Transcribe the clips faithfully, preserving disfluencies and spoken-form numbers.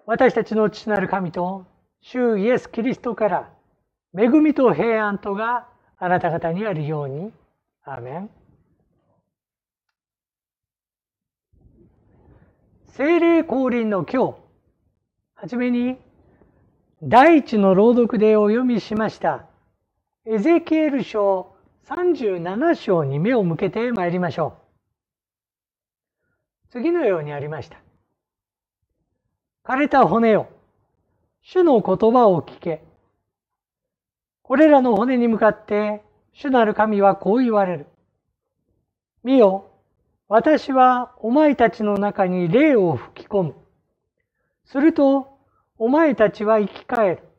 私たちの父なる神と主イエス・キリストから恵みと平安とがあなた方にあるように。アーメン。聖霊降臨の今日、はじめに第一の朗読でお読みしましたエゼキエル書さんじゅうなな章に目を向けてまいりましょう。次のようにありました。枯れた骨よ、主の言葉を聞け。これらの骨に向かって主なる神はこう言われる。見よ、私はお前たちの中に霊を吹き込む。するとお前たちは生き返る。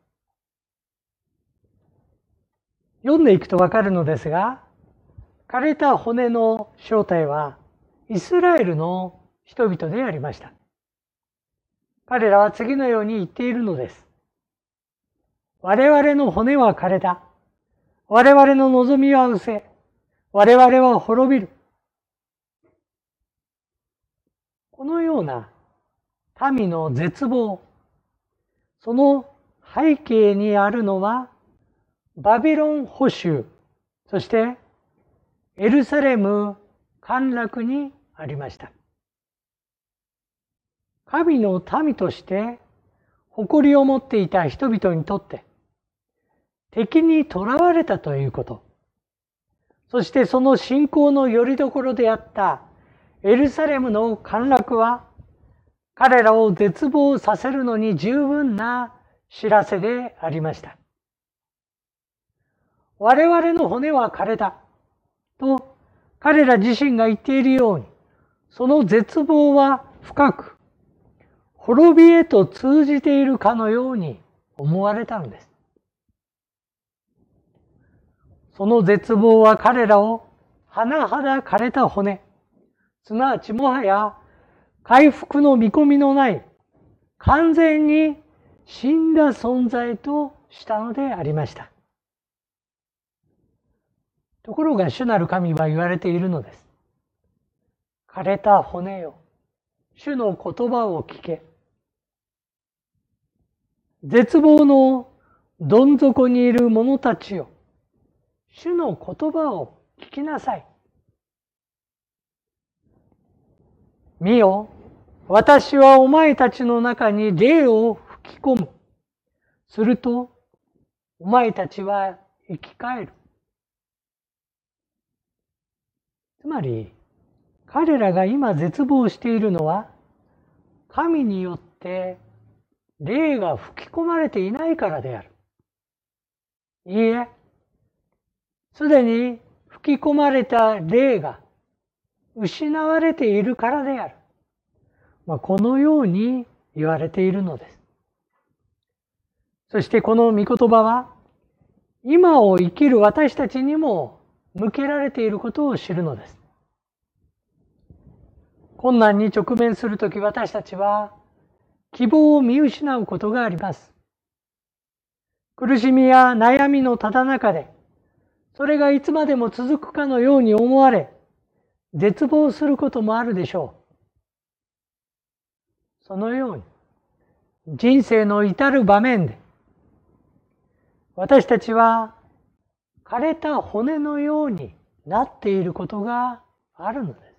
読んでいくとわかるのですが、枯れた骨の正体はイスラエルの人々でありました。彼らは次のように言っているのです。我々の骨は枯れた。我々の望みは失せ。我々は滅びる。このような民の絶望、その背景にあるのはバビロン捕囚、そしてエルサレム陥落にありました。神の民として誇りを持っていた人々にとって敵に囚われたということ、そしてその信仰の拠り所であったエルサレムの陥落は彼らを絶望させるのに十分な知らせでありました。我々の骨は枯れたと彼ら自身が言っているように、その絶望は深く滅びへと通じているかのように思われたのです。その絶望は彼らを甚だ枯れた骨、すなわちもはや回復の見込みのない完全に死んだ存在としたのでありました。ところが主なる神は言われているのです。枯れた骨よ、主の言葉を聞け。絶望のどん底にいる者たちよ、主の言葉を聞きなさい。見よ、私はお前たちの中に霊を吹き込む。すると、お前たちは生き返る。つまり、彼らが今絶望しているのは、神によって霊が吹き込まれていないからである。いいえ、すでに吹き込まれた霊が失われているからである。まあ、このように言われているのです。そしてこの御言葉は、今を生きる私たちにも向けられていることを知るのです。困難に直面するとき、私たちは希望を見失うことがあります。苦しみや悩みのただ中で、それがいつまでも続くかのように思われ、絶望することもあるでしょう。そのように、人生の至る場面で、私たちは枯れた骨のようになっていることがあるのです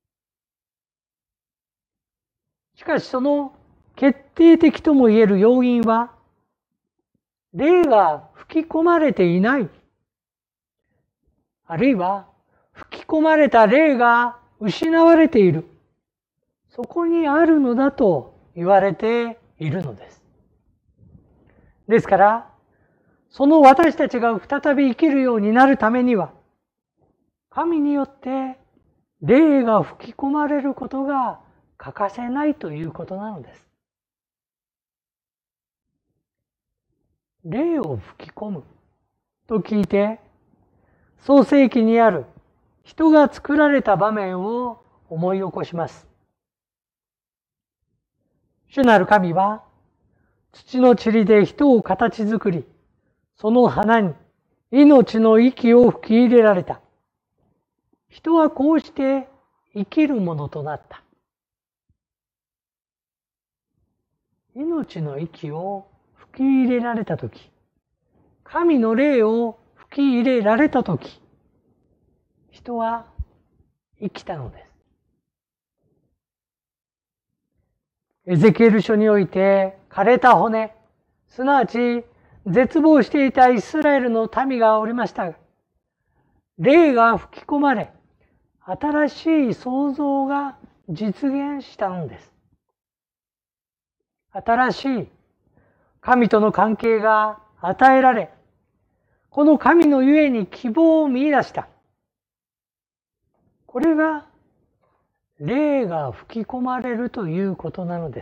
。しかしその決定的とも言える要因は、霊が吹き込まれていない、あるいは吹き込まれた霊が失われている、そこにあるのだと言われているのです。ですから、その私たちが再び生きるようになるためには、神によって霊が吹き込まれることが欠かせないということなのです。霊を吹き込むと聞いて、創世記にある人が作られた場面を思い起こします。主なる神は土の塵で人を形作り、その花に命の息を吹き入れられた。人はこうして生きるものとなった。 命の息を吹き入れられたとき、神の霊を吹き入れられたとき、人は生きたのです。エゼキエル書において枯れた骨、すなわち絶望していたイスラエルの民がおりましたが、霊が吹き込まれ、新しい創造が実現したのです。新しい神との関係が与えられ、この神のゆえに希望を見出した。これが霊が吹き込まれるということなのです。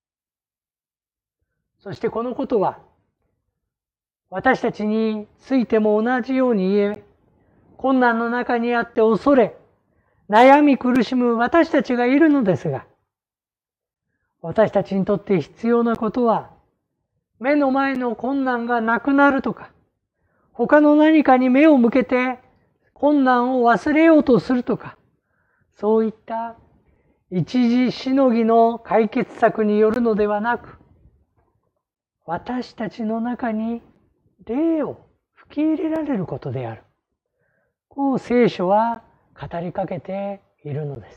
そしてこのことは、私たちについても同じように言え、困難の中にあって恐れ、悩み苦しむ私たちがいるのですが、私たちにとって必要なことは、目の前の困難がなくなるとか、他の何かに目を向けて困難を忘れようとするとか、そういった一時しのぎの解決策によるのではなく、私たちの中に霊を吹き入れられることである。こう聖書は語りかけているのです。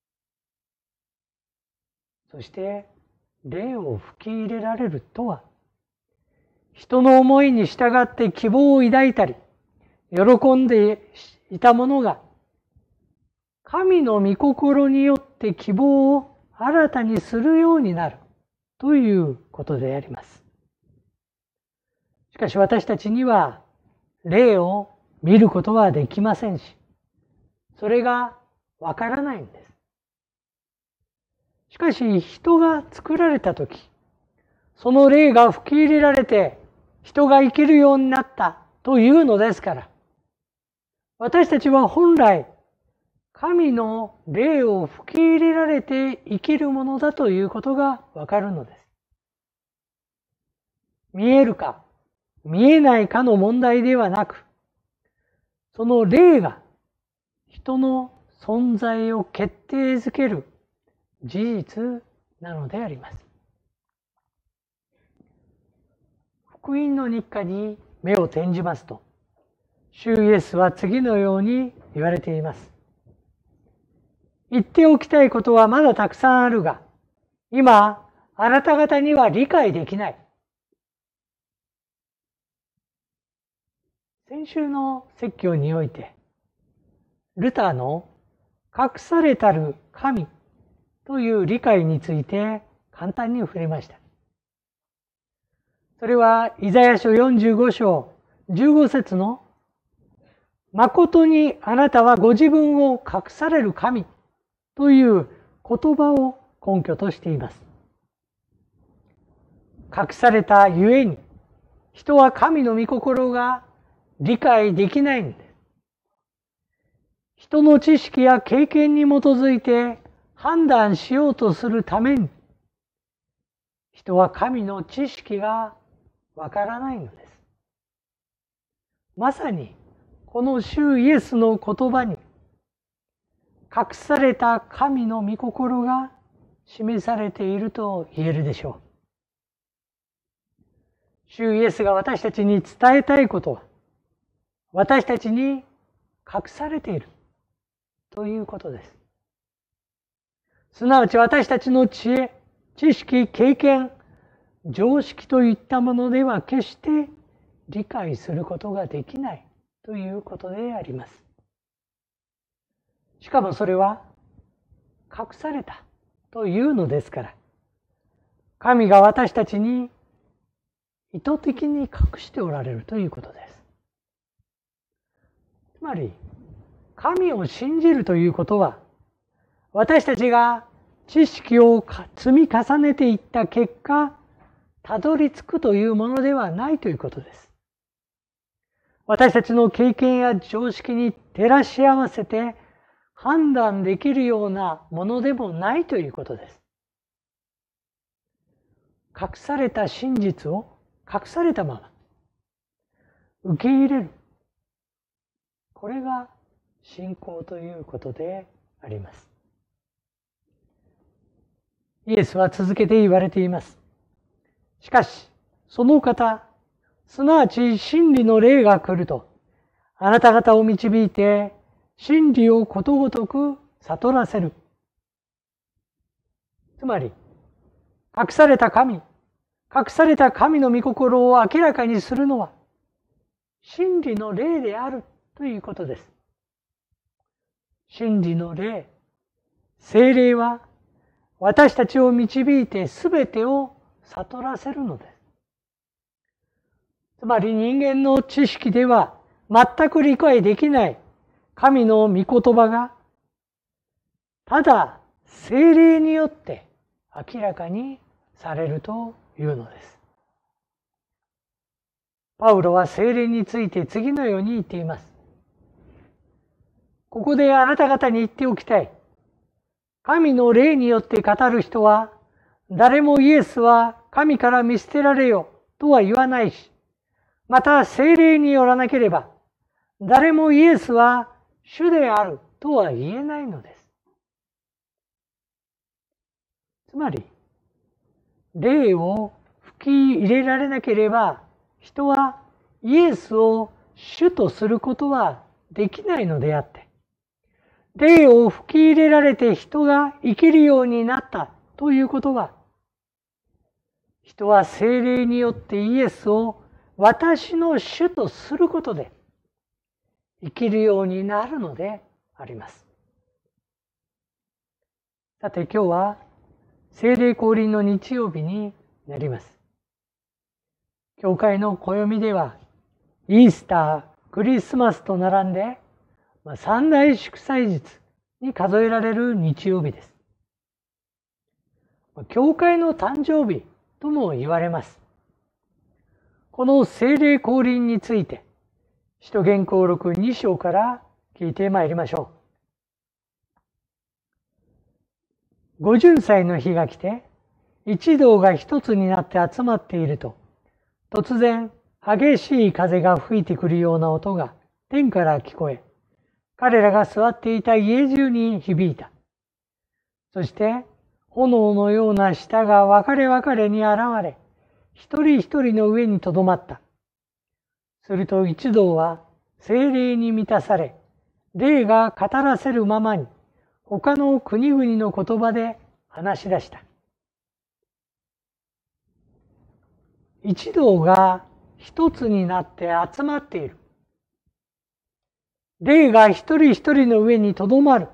そして霊を吹き入れられるとは、人の思いに従って希望を抱いたり、喜んでいたものが、神の御心によって希望を新たにするようになるということであります。しかし私たちには霊を見ることはできませんし、それがわからないんです。しかし人が作られたとき、その霊が吹き入れられて人が生きるようになったというのですから、私たちは本来神の霊を吹き入れられて生きるものだということがわかるのです。見えるか見えないかの問題ではなく、その霊が人の存在を決定づける事実なのであります。福音の日課に目を転じますと、主イエスは次のように言われています。言っておきたいことはまだたくさんあるが、今、あなた方には理解できない。先週の説教において、ルターの隠されたる神という理解について簡単に触れました。それはイザヤ書よんじゅうご章じゅうご節の誠にあなたはご自分を隠される神という言葉を根拠としています。隠されたゆえに人は神の御心が理解できないんです。人の知識や経験に基づいて判断しようとするために、人は神の知識がわからないのです。まさにこの主イエスの言葉に隠された神の御心が示されていると言えるでしょう。主イエスが私たちに伝えたいことは、私たちに隠されているということです。すなわち私たちの知恵、知識、経験、常識といったものでは決して理解することができないということであります。しかもそれは隠されたというのですから、神が私たちに意図的に隠しておられるということです。つまり、神を信じるということは、私たちが知識を積み重ねていった結果、たどり着くというものではないということです。私たちの経験や常識に照らし合わせて判断できるようなものでもないということです。隠された真実を隠されたまま受け入れる。これが信仰ということであります。 イエスは続けて言われています。しかし、その方、すなわち真理の霊が来ると、あなた方を導いて、真理をことごとく悟らせる。つまり、隠された神、隠された神の御心を明らかにするのは、真理の霊であるということです。真理の霊、聖霊は、私たちを導いてすべてを悟らせるのです。つまり人間の知識では全く理解できない神の御言葉が、ただ聖霊によって明らかにされるというのです。パウロは聖霊について次のように言っています。ここであなた方に言っておきたい。神の霊によって語る人は、誰もイエスは神から見捨てられよとは言わないし、また聖霊によらなければ、誰もイエスは主であるとは言えないのです。つまり、霊を吹き入れられなければ、人はイエスを主とすることはできないのであって、霊を吹き入れられて人が生きるようになったということは、人は聖霊によってイエスを私の主とすることで生きるようになるのであります。さて今日は聖霊降臨の日曜日になります。教会の暦ではイースター、クリスマスと並んで三大祝祭日に数えられる日曜日です。教会の誕生日とも言われます。この聖霊降臨について、使徒言行録に章から聞いてまいりましょう。五巡祭の日が来て、一同が一つになって集まっていると、突然激しい風が吹いてくるような音が天から聞こえ、彼らが座っていた家中に響いた。そして、炎のような舌が分かれ分かれに現れ、一人一人の上にとどまった。すると一同は聖霊に満たされ、霊が語らせるままに、他の国々の言葉で話し出した。一同が一つになって集まっている。霊が一人一人の上にとどまる。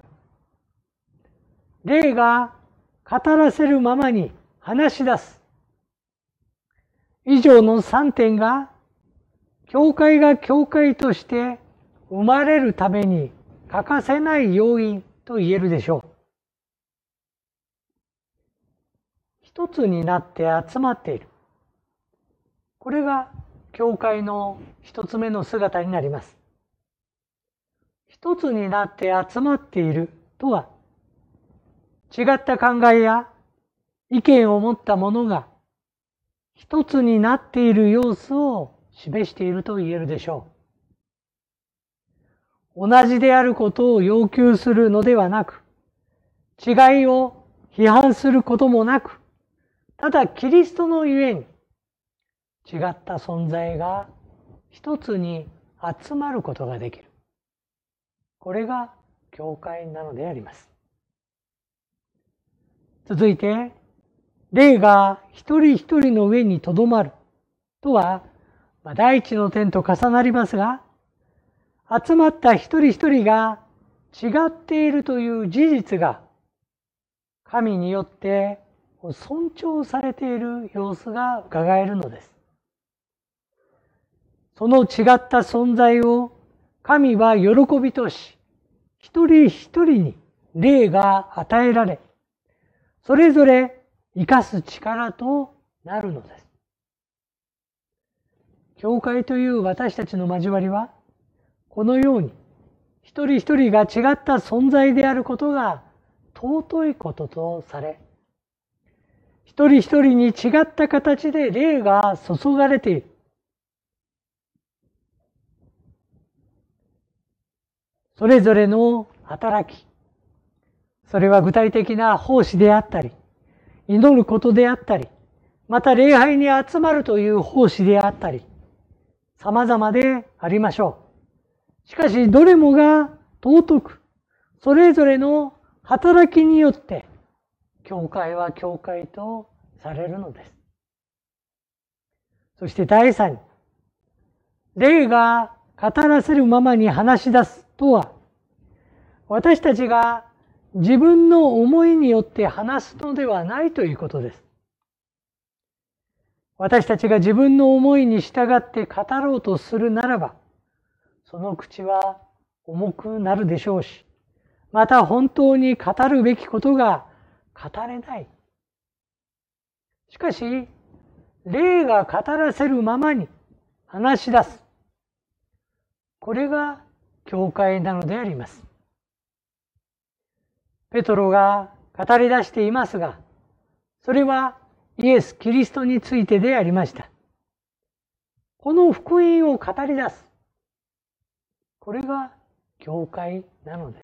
霊が語らせるままに話し出す。以上の三点が、教会が教会として生まれるために欠かせない要因と言えるでしょう。一つになって集まっている。これが教会の一つ目の姿になります。一つになって集まっているとは、違った考えや意見を持った者が一つになっている様子を示していると言えるでしょう。同じであることを要求するのではなく、違いを批判することもなく、ただキリストのゆえに違った存在が一つに集まることができる。これが教会なのであります。続いて、霊が一人一人の上にとどまるとは、まあ、第一の点と重なりますが、集まった一人一人が違っているという事実が、神によって尊重されている様子が伺えるのです。その違った存在を神は喜びとし、一人一人に霊が与えられ、それぞれ生かす力となるのです。教会という私たちの交わりは、このように一人一人が違った存在であることが尊いこととされ、一人一人に違った形で霊が注がれている。それぞれの働き、それは具体的な奉仕であったり、 祈ることであったり、また礼拝に集まるという奉仕であったり、様々でありましょう。しかし、どれもが尊く、それぞれの働きによって、教会は教会とされるのです。そして第三に、霊が語らせるままに話し出すとは、私たちが自分の思いによって話すのではないということです。私たちが自分の思いに従って語ろうとするならば、その口は重くなるでしょうし、また本当に語るべきことが語れない。しかし、霊が語らせるままに話し出す。これが教会なのであります。ペトロが語り出していますが、それはイエス・キリストについてでありました。この福音を語り出す。これが教会なのです。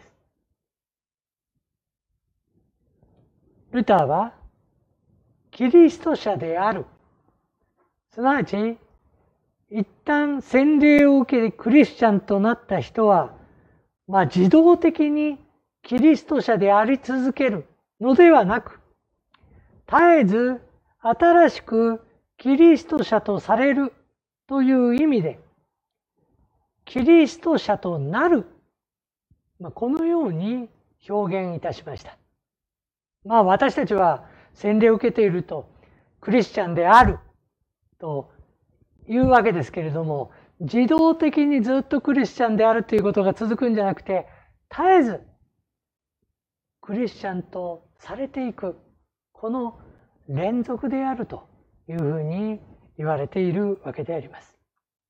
ルターは、キリスト者である。すなわち、一旦洗礼を受けてクリスチャンとなった人は、まあ自動的にキリスト者であり続けるのではなく、絶えず新しくキリスト者とされるという意味で、キリスト者となる、まあ、このように表現いたしました。まあ私たちは洗礼を受けているとクリスチャンであるというわけですけれども、自動的にずっとクリスチャンであるということが続くんじゃなくて、絶えずクリスチャンとされていく、この連続であるというふうに言われているわけであります。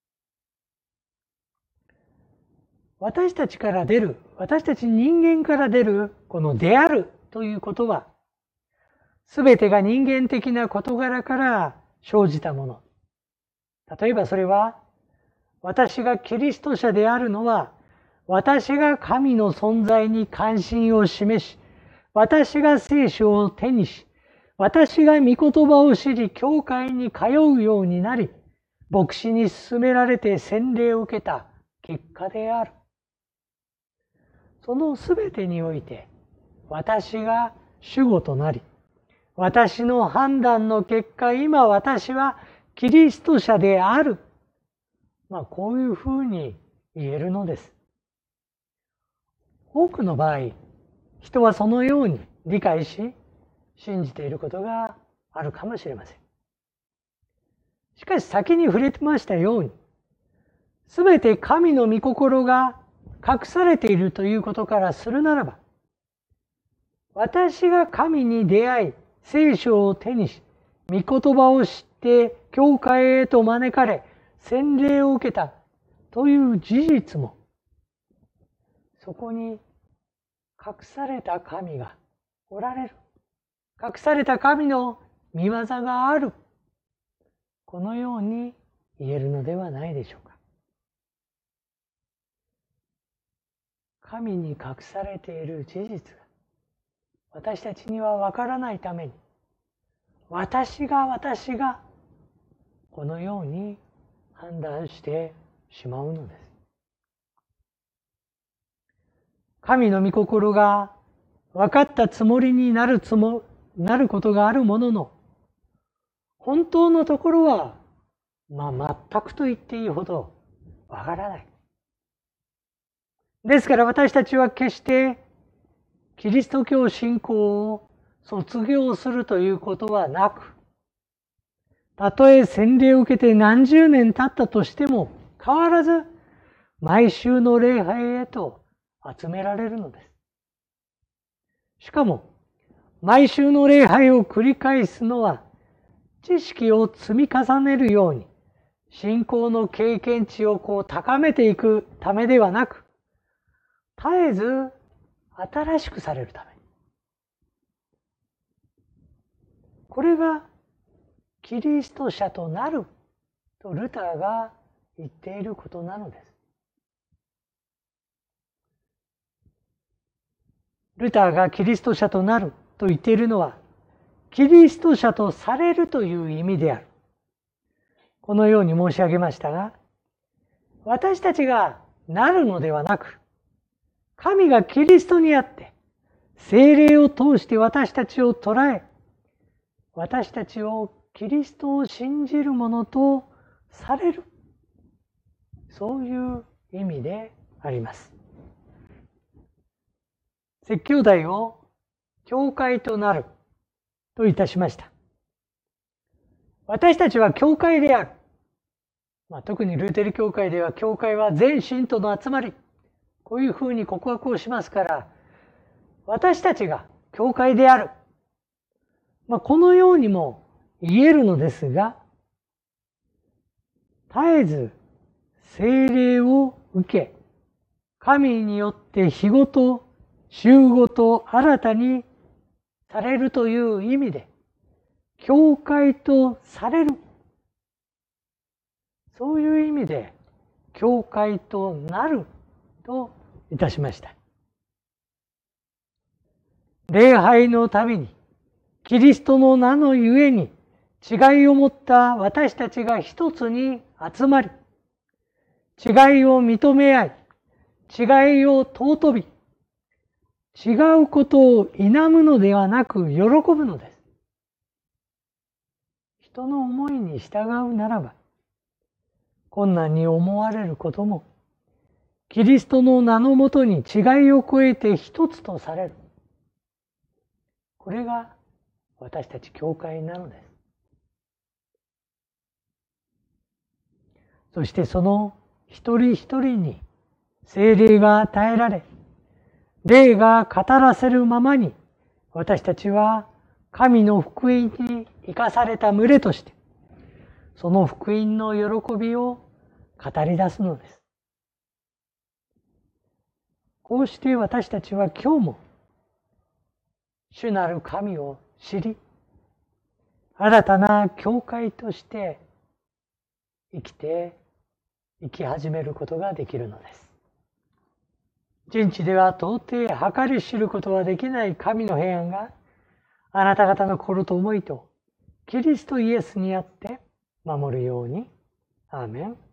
私たちから出る、私たち人間から出るこのであるということは、すべてが人間的な事柄から生じたもの。例えばそれは、私がキリスト者であるのは、私が神の存在に関心を示し、私が聖書を手にし、私が御言葉を知り、教会に通うようになり、牧師に勧められて洗礼を受けた結果である。そのすべてにおいて、私が主語となり、私の判断の結果、今私はキリスト者である。まあ、こういうふうに言えるのです。多くの場合、人はそのように理解し、信じていることがあるかもしれません。しかし先に触れてましたように、すべて神の御心が隠されているということからするならば、私が神に出会い、聖書を手にし、御言葉を知って、教会へと招かれ、洗礼を受けたという事実も、そこに隠された神がおられる。隠された神の御業がある。このように言えるのではないでしょうか。神に隠されている事実が私たちにはわからないために、私が私がこのように判断してしまうのです。神の御心が分かったつもりになるつも、なることがあるものの、本当のところは、まあ全くと言っていいほどわからない。ですから私たちは決してキリスト教信仰を卒業するということはなく、たとえ洗礼を受けて何十年経ったとしても変わらず毎週の礼拝へと集められるのです。しかも毎週の礼拝を繰り返すのは知識を積み重ねるように信仰の経験値をこう高めていくためではなく、絶えず新しくされるために。これがキリスト者となるとルターが言っていることなのです。ルターがキリスト者となると言っているのは、 キリスト者とされるという意味である。このように申し上げましたが、私たちがなるのではなく、神がキリストにあって、聖霊を通して私たちを捉え、私たちをキリストを信じる者とされる。そういう意味であります。説教題を教会となるといたしました。私たちは教会である。まあ、特にルーテル教会では教会は全信徒の集まり。こういうふうに告白をしますから、私たちが教会である。まあ、このようにも言えるのですが、絶えず聖霊を受け、神によって日ごと、週ごと新たにされるという意味で、教会とされる。そういう意味で、教会となるといたしました。礼拝のために、キリストの名のゆえに、違いを持った私たちが一つに集まり、違いを認め合い、違いを尊び、違うことを否むのではなく喜ぶのです。人の思いに従うならば、困難に思われることも、キリストの名のもとに違いを超えて一つとされる。これが私たち教会なのです。そしてその一人一人に聖霊が与えられ、霊が語らせるままに私たちは神の福音に生かされた群れとして、その福音の喜びを語り出すのです。こうして私たちは今日も主なる神を知り、新たな教会として生きて、生き始めることができるのです。人知では到底計り知ることはできない神の平安が、あなた方の心と思いと、キリストイエスにあって守るように。アーメン。